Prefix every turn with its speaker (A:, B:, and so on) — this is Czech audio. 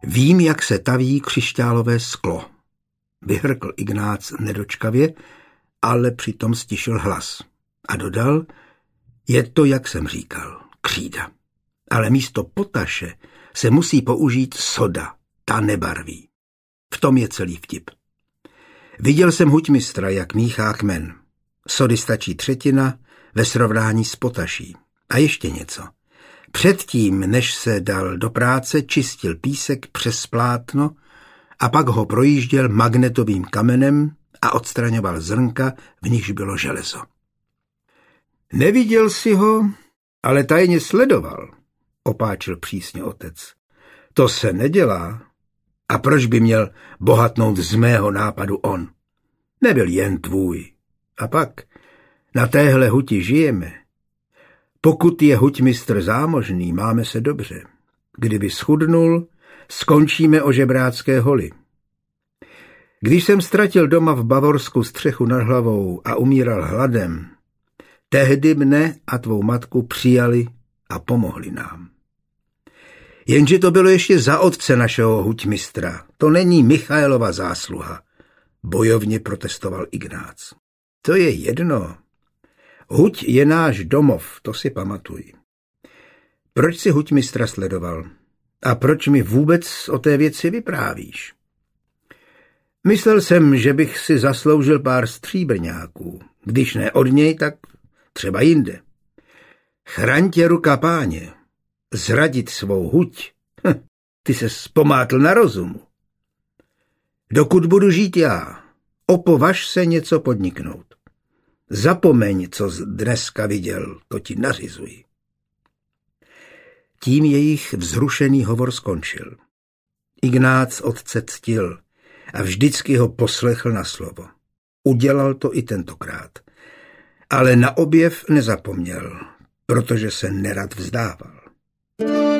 A: Vím, jak se taví křišťálové sklo, vyhrkl Ignác nedočkavě, ale přitom stišil hlas a dodal, je to, jak jsem říkal, křída. Ale místo potaše se musí použít soda, ta nebarví. V tom je celý vtip. Viděl jsem huťmistra, jak míchá kmen. Sody stačí 1/3 ve srovnání s potaší. A ještě něco. Předtím, než se dal do práce, čistil písek přes plátno a pak ho projížděl magnetovým kamenem a odstraňoval zrnka, v nichž bylo železo. Neviděl si ho, ale tajně sledoval, opáčil přísně otec. To se nedělá. A proč by měl bohatnout z mého nápadu on? Nebyl jen tvůj. A pak na téhle huti žijeme. Pokud je huťmistr zámožný, máme se dobře. Kdyby schudnul, skončíme o žebrácké holi. Když jsem ztratil doma v Bavorsku střechu nad hlavou a umíral hladem, tehdy mne a tvou matku přijali a pomohli nám. Jenže to bylo ještě za otce našeho huťmistra. To není Michaelova zásluha, bojovně protestoval Ignác. To je jedno. Huť je náš domov, to si pamatuj. Proč si huťmistra sledoval? A proč mi vůbec o té věci vyprávíš? Myslel jsem, že bych si zasloužil pár stříbrňáků. Když ne od něj, tak třeba jinde. Chraň tě ruka páně. Zradit svou huť. Ty se vzpomátl na rozumu. Dokud budu žít já, opovaž se něco podniknout. Zapomeň, co dneska viděl, to ti nařizuji. Tím jejich vzrušený hovor skončil. Ignác otce ctil a vždycky ho poslechl na slovo. Udělal to i tentokrát. Ale na objev nezapomněl, protože se nerad vzdával.